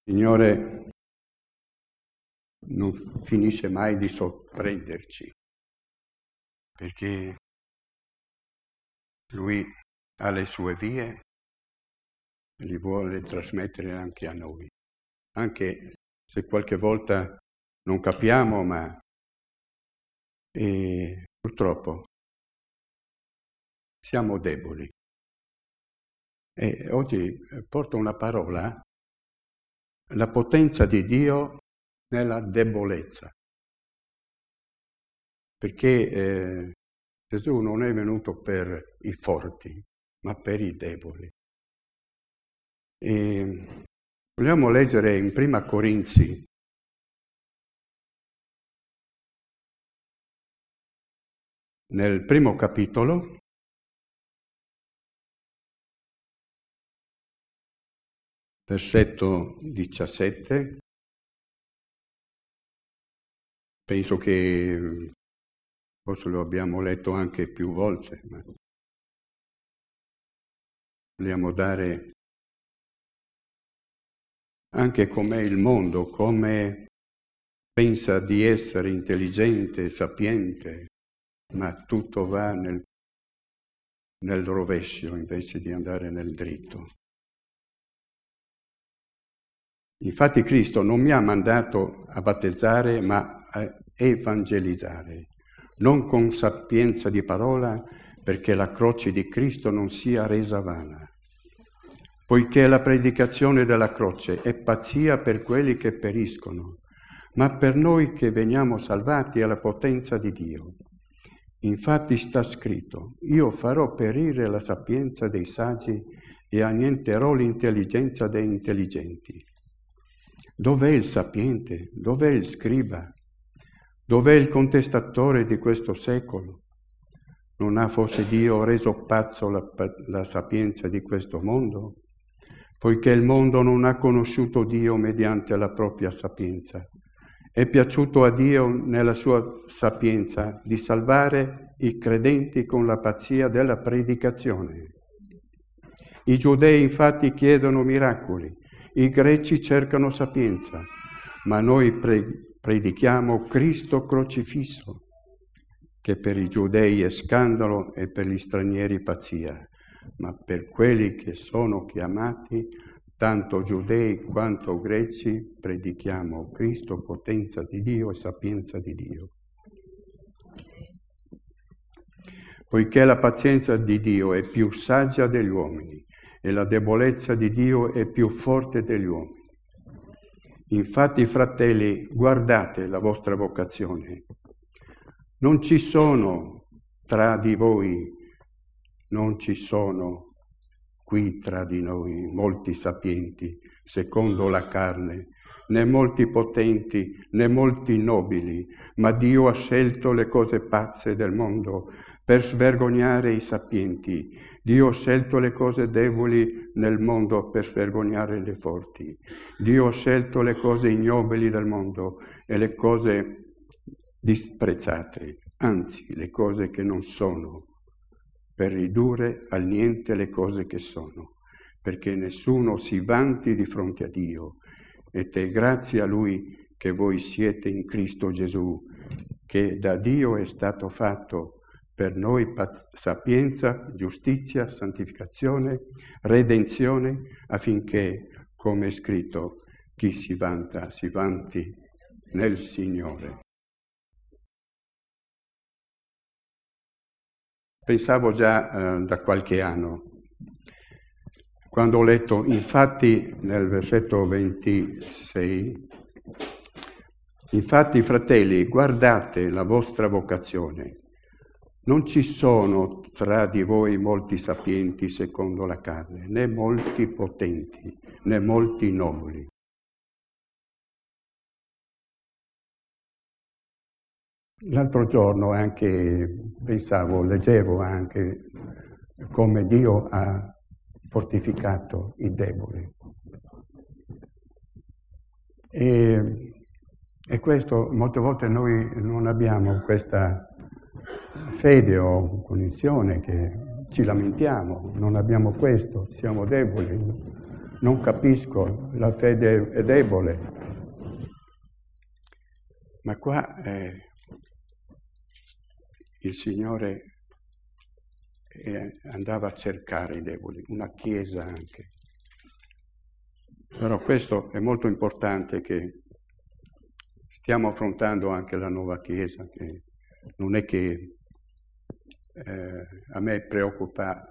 Signore non finisce mai di sorprenderci, perché Lui ha le sue vie e li vuole trasmettere anche a noi, anche se qualche volta non capiamo, ma purtroppo siamo deboli. E oggi porto una parola, la potenza di Dio nella debolezza, perché Gesù non è venuto per i forti, ma per i deboli. E vogliamo leggere in Prima Corinzi, nel primo capitolo, versetto 17, penso che forse lo abbiamo letto anche più volte, ma vogliamo dare anche com'è il mondo, come pensa di essere intelligente, sapiente, ma tutto va nel rovescio invece di andare nel dritto. Infatti Cristo non mi ha mandato a battezzare, ma a evangelizzare, non con sapienza di parola, perché la croce di Cristo non sia resa vana. Poiché la predicazione della croce è pazzia per quelli che periscono, ma per noi che veniamo salvati è la potenza di Dio. Infatti sta scritto: io farò perire la sapienza dei saggi e annienterò l'intelligenza dei intelligenti. Dov'è il sapiente? Dov'è il scriba? Dov'è il contestatore di questo secolo? Non ha forse Dio reso pazzo la sapienza di questo mondo? Poiché il mondo non ha conosciuto Dio mediante la propria sapienza. È piaciuto a Dio nella sua sapienza di salvare i credenti con la pazzia della predicazione. I giudei infatti chiedono miracoli, i greci cercano sapienza, ma noi predichiamo Cristo crocifisso, che per i giudei è scandalo e per gli stranieri pazzia, ma per quelli che sono chiamati, tanto giudei quanto greci, predichiamo Cristo, potenza di Dio e sapienza di Dio. Poiché la pazienza di Dio è più saggia degli uomini e la debolezza di Dio è più forte degli uomini. Infatti, fratelli, guardate la vostra vocazione. Non ci sono tra di voi, non ci sono qui tra di noi molti sapienti, secondo la carne, né molti potenti, né molti nobili, ma Dio ha scelto le cose pazze del mondo per svergognare i sapienti. Dio ha scelto le cose deboli nel mondo per svergognare le forti. Dio ha scelto le cose ignobili del mondo e le cose disprezzate, anzi le cose che non sono, per ridurre al niente le cose che sono, perché nessuno si vanti di fronte a Dio, ed è grazie a Lui che voi siete in Cristo Gesù, che da Dio è stato fatto per noi sapienza, giustizia, santificazione, redenzione, affinché, come è scritto, chi si vanta, si vanti nel Signore. Pensavo già da qualche anno, quando ho letto, infatti, nel versetto 26, infatti, fratelli, guardate la vostra vocazione. Non ci sono tra di voi molti sapienti secondo la carne, né molti potenti, né molti nobili. L'altro giorno anche leggevo anche come Dio ha fortificato i deboli. E questo, molte volte noi non abbiamo questa fede o cognizione, che ci lamentiamo, non abbiamo questo, siamo deboli, non capisco, la fede è debole. Ma qua il Signore andava a cercare i deboli, una chiesa anche. Però questo è molto importante, che stiamo affrontando anche la nuova chiesa, che non è che a me preoccupa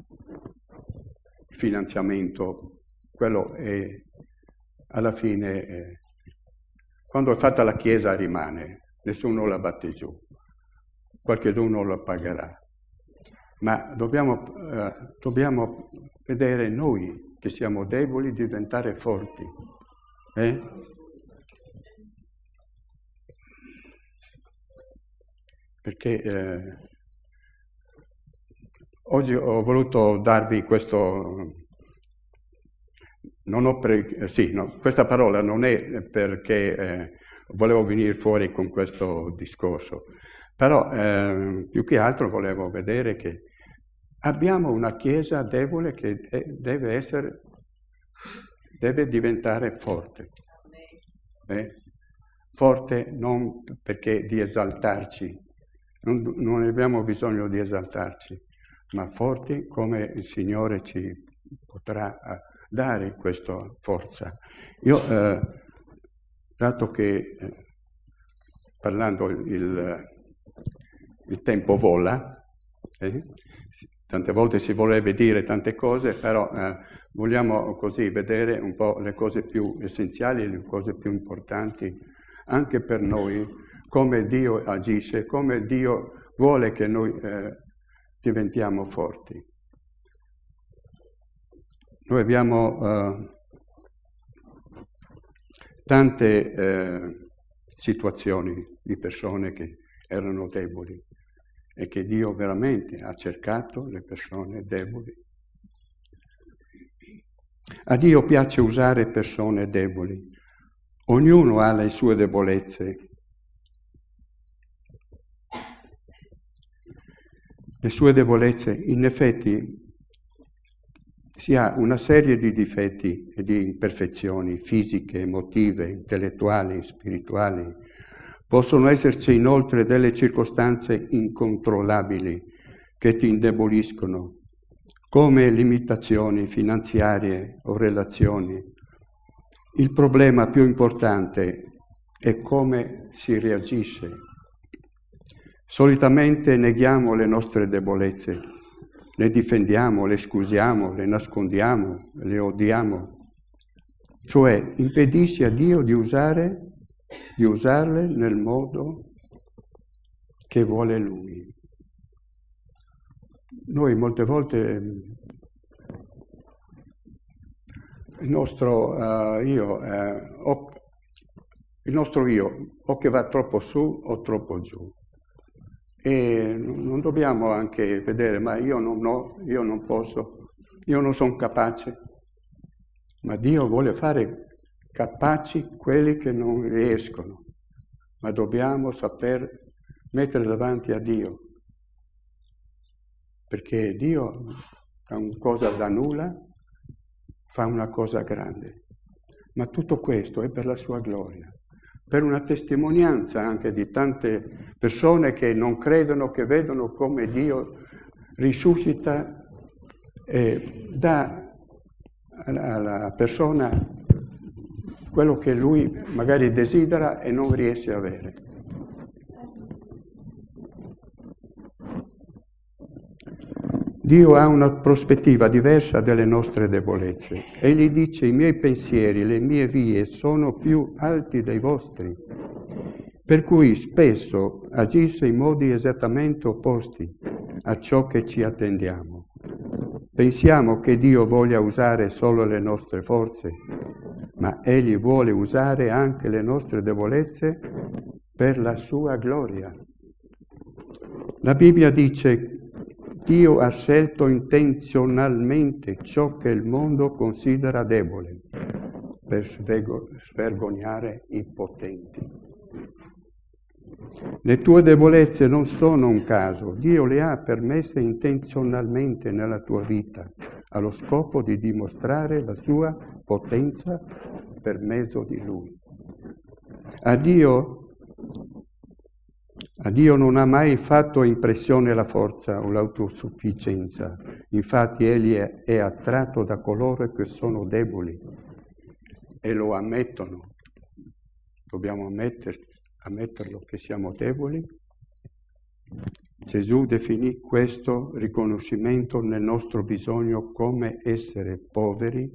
il finanziamento, quello è alla fine, quando è fatta la chiesa rimane, nessuno la batte giù, qualcheduno la pagherà. Ma dobbiamo vedere noi che siamo deboli diventare forti. Perché oggi ho voluto darvi questo... questa parola non è perché volevo venire fuori con questo discorso, però più che altro volevo vedere che abbiamo una Chiesa debole che deve diventare forte. Forte non perché di esaltarci, non abbiamo bisogno di esaltarci, ma forti come il Signore ci potrà dare questa forza. Io, dato che parlando il tempo vola, tante volte si vorrebbe dire tante cose, però vogliamo così vedere un po' le cose più essenziali, le cose più importanti anche per noi, come Dio agisce, come Dio vuole che noi diventiamo forti. Noi abbiamo tante situazioni di persone che erano deboli e che Dio veramente ha cercato le persone deboli. A Dio piace usare persone deboli. Ognuno ha le sue debolezze. Le sue debolezze, in effetti, si ha una serie di difetti e di imperfezioni fisiche, emotive, intellettuali, spirituali. Possono esserci inoltre delle circostanze incontrollabili che ti indeboliscono, come limitazioni finanziarie o relazioni. Il problema più importante è come si reagisce. Solitamente neghiamo le nostre debolezze, le difendiamo, le scusiamo, le nascondiamo, le odiamo. Cioè impedisci a Dio di usarle nel modo che vuole Lui. Noi molte volte il nostro io o che va troppo su o troppo giù. E non dobbiamo anche vedere, ma io non posso, io non sono capace. Ma Dio vuole fare capaci quelli che non riescono, ma dobbiamo saper mettere davanti a Dio, perché Dio fa una cosa da nulla, fa una cosa grande, ma tutto questo è per la sua gloria, per una testimonianza anche di tante persone che non credono, che vedono come Dio risuscita e dà alla persona quello che lui magari desidera e non riesce a avere. Dio ha una prospettiva diversa delle nostre debolezze. Egli dice: i miei pensieri, le mie vie sono più alti dei vostri, per cui spesso agisce in modi esattamente opposti a ciò che ci attendiamo. Pensiamo che Dio voglia usare solo le nostre forze, ma Egli vuole usare anche le nostre debolezze per la sua gloria. La Bibbia dice: Dio ha scelto intenzionalmente ciò che il mondo considera debole per svergognare i potenti. Le tue debolezze non sono un caso, Dio le ha permesse intenzionalmente nella tua vita, allo scopo di dimostrare la sua potenza per mezzo di Lui. A Dio non ha mai fatto impressione la forza o l'autosufficienza, infatti Egli è attratto da coloro che sono deboli e lo ammettono. Dobbiamo ammetterlo che siamo deboli. Gesù definì questo riconoscimento nel nostro bisogno come essere poveri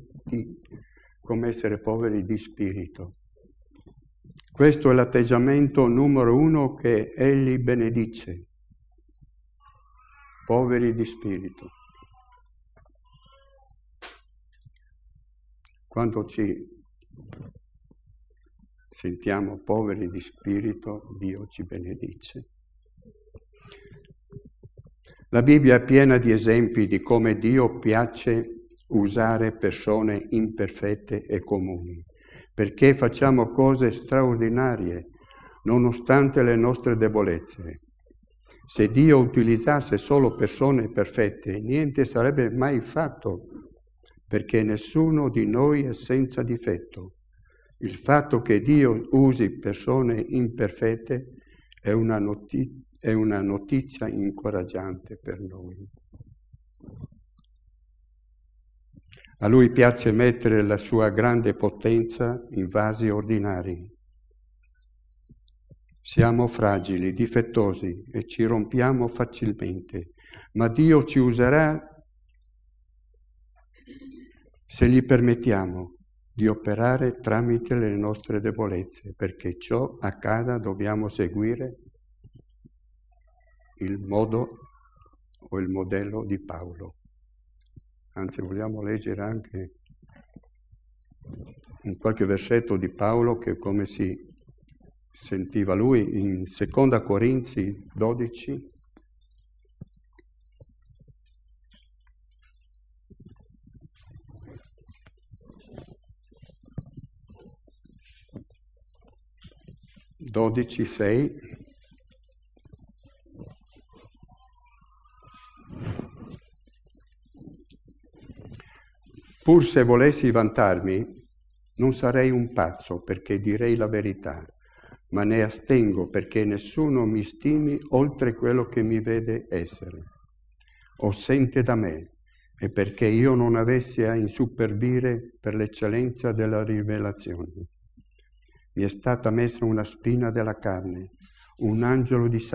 di spirito. Questo è l'atteggiamento numero 1 che Egli benedice, poveri di spirito. Quando ci sentiamo poveri di spirito, Dio ci benedice. La Bibbia è piena di esempi di come Dio piace usare persone imperfette e comuni, perché facciamo cose straordinarie, nonostante le nostre debolezze. Se Dio utilizzasse solo persone perfette, niente sarebbe mai fatto, perché nessuno di noi è senza difetto. Il fatto che Dio usi persone imperfette è una notizia incoraggiante per noi. A Lui piace mettere la sua grande potenza in vasi ordinari. Siamo fragili, difettosi e ci rompiamo facilmente, ma Dio ci userà se gli permettiamo di operare tramite le nostre debolezze. Perché ciò accada dobbiamo seguire il modo o il modello di Paolo. Anzi, vogliamo leggere anche un qualche versetto di Paolo che come si sentiva lui in Seconda Corinzi 12. Pur se volessi vantarmi, non sarei un pazzo perché direi la verità, ma ne astengo perché nessuno mi stimi oltre quello che mi vede essere o sente da me, e perché io non avessi a insuperbire per l'eccellenza della rivelazione. Mi è stata messa una spina della carne, un angelo di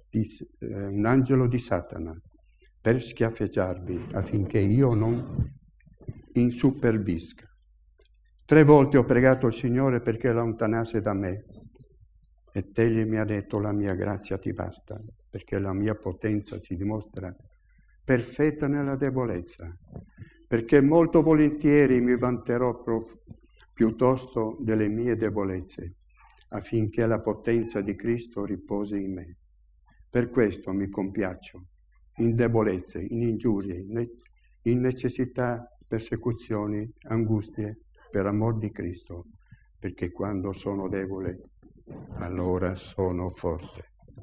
Satana, per schiaffeggiarvi, affinché io non insuperbisca. 3 volte ho pregato il Signore perché allontanasse da me, ed Egli mi ha detto: la mia grazia ti basta, perché la mia potenza si dimostra perfetta nella debolezza, perché molto volentieri mi vanterò piuttosto delle mie debolezze, affinché la potenza di Cristo riposi in me. Per questo mi compiaccio in debolezze, in ingiurie, in necessità, persecuzioni, angustie, per amor di Cristo, perché quando sono debole, allora sono forte.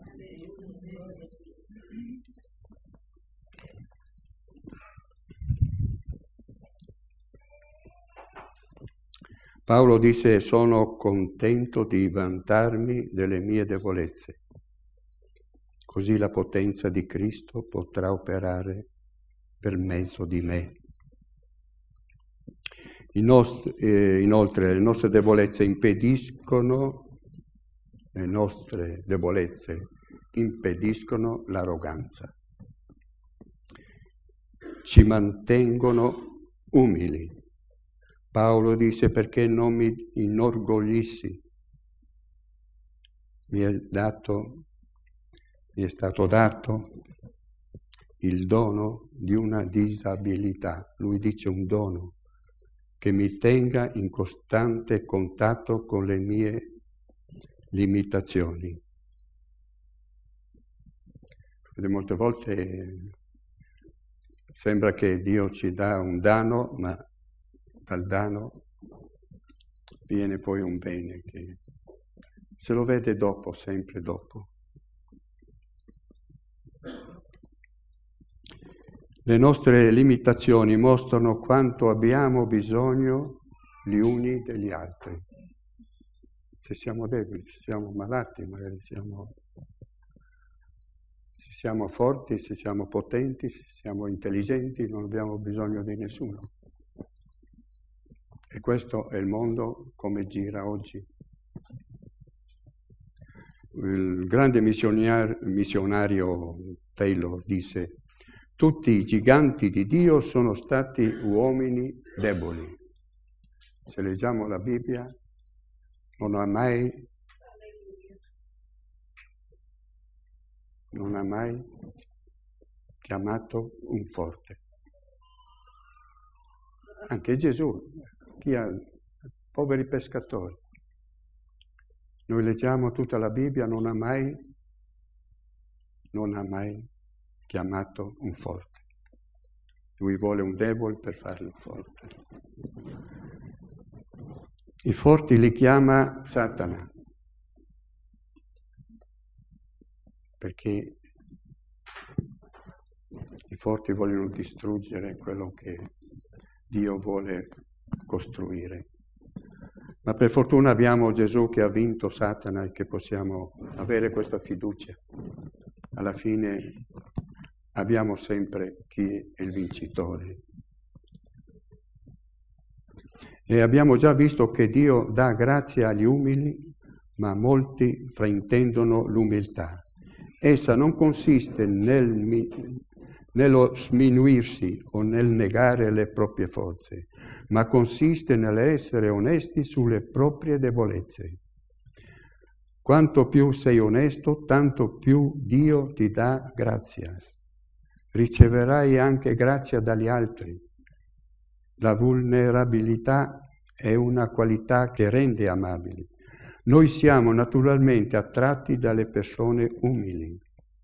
Paolo disse: sono contento di vantarmi delle mie debolezze, così la potenza di Cristo potrà operare per mezzo di me. Inoltre le nostre debolezze impediscono l'arroganza, ci mantengono umili. Paolo dice: perché non mi inorgoglissi, mi è stato dato il dono di una disabilità. Lui dice un dono che mi tenga in costante contatto con le mie limitazioni. E molte volte sembra che Dio ci dà un danno, ma dal danno viene poi un bene che se lo vede dopo, sempre dopo. Le nostre limitazioni mostrano quanto abbiamo bisogno gli uni degli altri. Se siamo deboli, se siamo malati, magari se siamo forti, se siamo potenti, se siamo intelligenti, non abbiamo bisogno di nessuno. E questo è il mondo come gira oggi. Il grande missionario Taylor disse: tutti i giganti di Dio sono stati uomini deboli. Se leggiamo la Bibbia, non ha mai chiamato un forte. Anche Gesù, poveri pescatori. Noi leggiamo tutta la Bibbia, non ha mai chiamato un forte. Lui vuole un debole per farlo forte. I forti li chiama Satana, perché i forti vogliono distruggere quello che Dio vuole costruire. Ma per fortuna abbiamo Gesù che ha vinto Satana e che possiamo avere questa fiducia. Alla fine abbiamo sempre chi è il vincitore. E abbiamo già visto che Dio dà grazia agli umili, ma molti fraintendono l'umiltà. Essa non consiste nello sminuirsi o nel negare le proprie forze, ma consiste nell'essere onesti sulle proprie debolezze. Quanto più sei onesto, tanto più Dio ti dà grazia. Riceverai anche grazia dagli altri. La vulnerabilità è una qualità che rende amabili. Noi siamo naturalmente attratti dalle persone umili.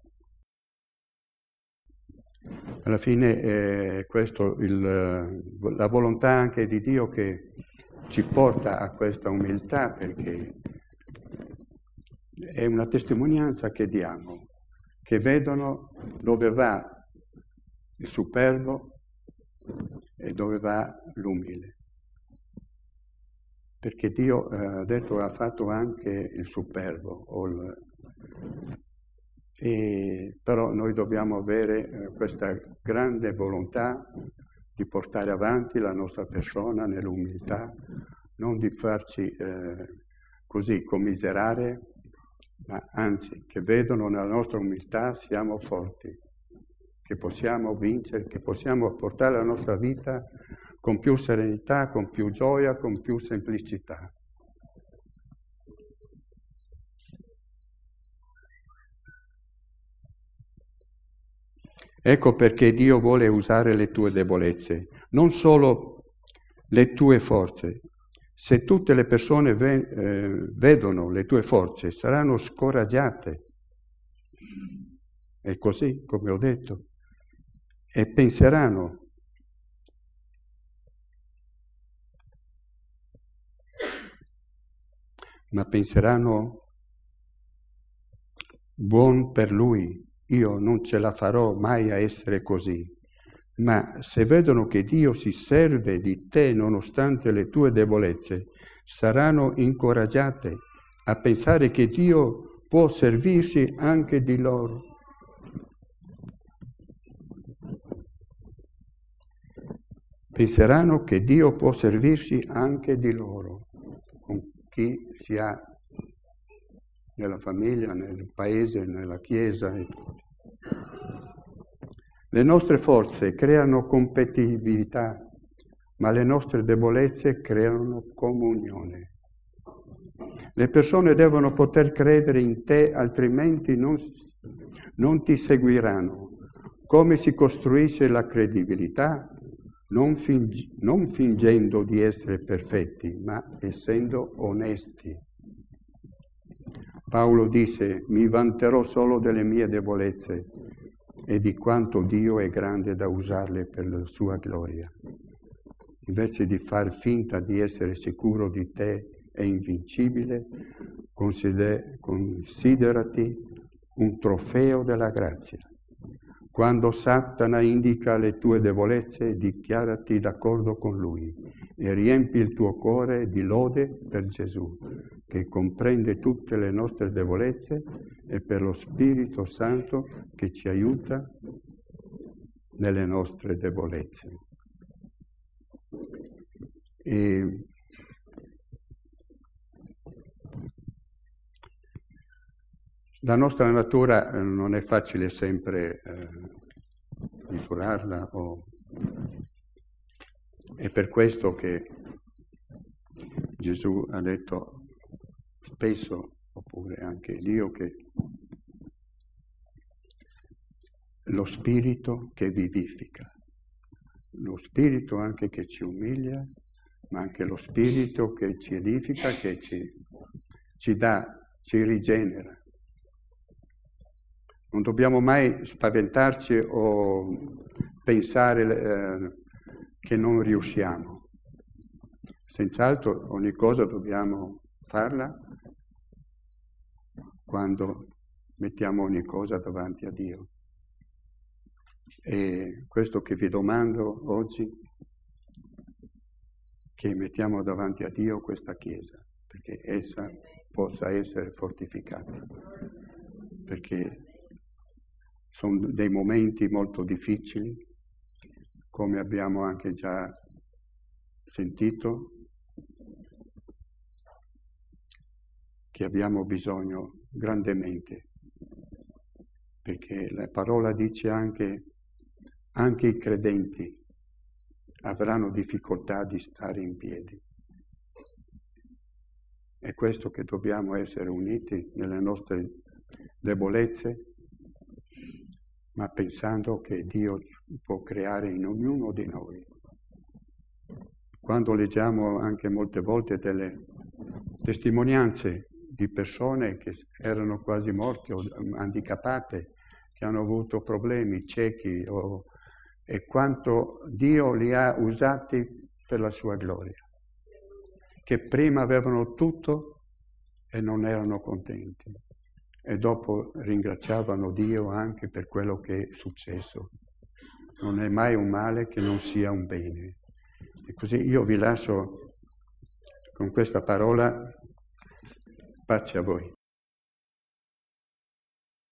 Alla fine è questo la volontà anche di Dio che ci porta a questa umiltà, perché è una testimonianza che diamo, che vedono dove va il superbo e dove va l'umile. Perché Dio ha fatto anche il superbo, però noi dobbiamo avere questa grande volontà di portare avanti la nostra persona nell'umiltà, non di farci così commiserare, ma anzi che vedono nella nostra umiltà siamo forti, che possiamo vincere, che possiamo portare la nostra vita con più serenità, con più gioia, con più semplicità. Ecco perché Dio vuole usare le tue debolezze, non solo le tue forze. Se tutte le persone vedono le tue forze, saranno scoraggiate. È così, come ho detto. E penseranno: buon per lui, io non ce la farò mai a essere così. Ma se vedono che Dio si serve di te nonostante le tue debolezze, saranno incoraggiate a pensare che Dio può servirsi anche di loro. Penseranno che Dio può servirsi anche di loro, con chi si ha nella famiglia, nel paese, nella chiesa. Le nostre forze creano competitività, ma le nostre debolezze creano comunione. Le persone devono poter credere in te, altrimenti non ti seguiranno. Come si costruisce la credibilità? Non fingendo di essere perfetti, ma essendo onesti. Paolo disse: mi vanterò solo delle mie debolezze e di quanto Dio è grande da usarle per la sua gloria. Invece di far finta di essere sicuro di te e invincibile, considerati un trofeo della grazia. Quando Satana indica le tue debolezze, dichiarati d'accordo con lui e riempi il tuo cuore di lode per Gesù, che comprende tutte le nostre debolezze, e per lo Spirito Santo che ci aiuta nelle nostre debolezze. E la nostra natura non è facile sempre misurarla, è per questo che Gesù ha detto spesso, oppure anche Dio, che lo spirito che vivifica, lo spirito anche che ci umilia, ma anche lo spirito che ci edifica, che ci dà, ci rigenera. Non dobbiamo mai spaventarci o pensare che non riusciamo. Senz'altro ogni cosa dobbiamo farla quando mettiamo ogni cosa davanti a Dio. E questo che vi domando oggi, che mettiamo davanti a Dio questa Chiesa, perché essa possa essere fortificata. Perché sono dei momenti molto difficili, come abbiamo anche già sentito, che abbiamo bisogno grandemente, perché la parola dice anche i credenti avranno difficoltà di stare in piedi. È questo che dobbiamo essere uniti nelle nostre debolezze, ma pensando che Dio può creare in ognuno di noi. Quando leggiamo anche molte volte delle testimonianze di persone che erano quasi morte o handicappate, che hanno avuto problemi, ciechi, e quanto Dio li ha usati per la sua gloria, che prima avevano tutto e non erano contenti. E dopo ringraziavano Dio anche per quello che è successo. Non è mai un male che non sia un bene. E così io vi lascio con questa parola, pace a voi.